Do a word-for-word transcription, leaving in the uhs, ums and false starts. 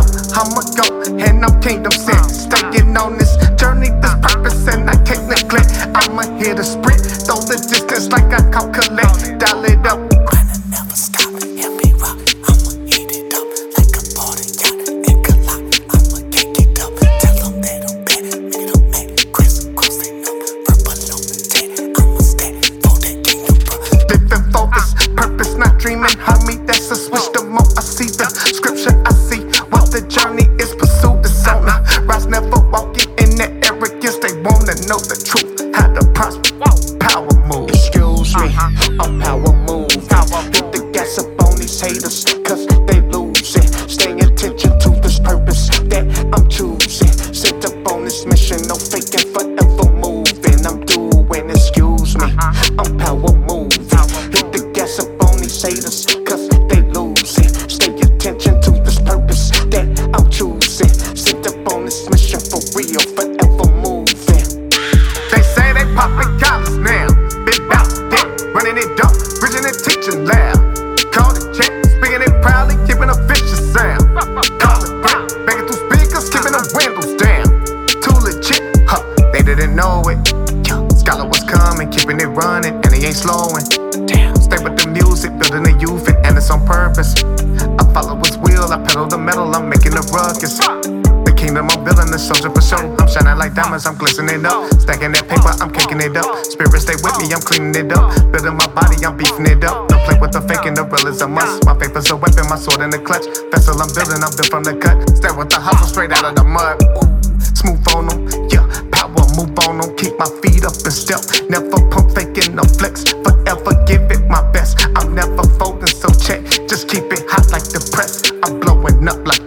know I'ma go, and I'm kingdom sent. Staying on this journey, this purpose, and I can't neglect. I'ma hit a sprint, throw the distance like I calculate. Dial it up, Grinding never stop, and be rock. I'ma eat it up like a party yacht. Ink a lot, I'ma kick it up. Tell them that I'm bad, make them mad. Criss cross they know, purple on the jet. I'ma stand for that kingdom, bro. living for this purpose, not dreaming. Homie, that's a switch. The more I see the scripture, I see what the journey is. Pursued the zona. Rise never walking in that arrogance. They wanna know the truth, how to prosper. Power move. Excuse me, I'm power move. Hit the gas up on these haters, cause they losing. Stay attention to this purpose that I'm choosing. Set up on this mission, no faking, forever moving. I'm doing, excuse me, I'm power move. Hit the gas up on these haters, cause they losing. Stay attention to this purpose that I'm choosing. Set up on this mission for real, forever moving. They say they poppin' collars now. Big bout, dick, running it up, bridging and teaching loud. Call it check, speaking it proudly, keeping a vicious sound. Call it break, banging through speakers, keeping the windows down. Too legit, huh? They didn't know it. Scholar was coming, keeping it running, and he ain't slowing. Damn, stay with the music, building the youth, and it's on purpose. I follow his wheel, I pedal the metal, I'm making a ruckus. The kingdom I'm building, the soldier for show. I'm shining like diamonds, I'm glistening up. Stacking that paper, I'm caking it up. Spirits stay with me, I'm cleaning it up. Building my body, I'm beefing it up. Don't play with the fake and the real is a must. My paper's a weapon, my sword in the clutch. Vessel I'm building, I'm built from the cut. Stay with the hustle straight out of the mud. Ooh, smooth on them, yeah. Power move on them, keep my feet up and step. Never pump faking no flex. Forever give it my best. I'm never folding, so check. Just keep it hot like the press. I'm blowing up like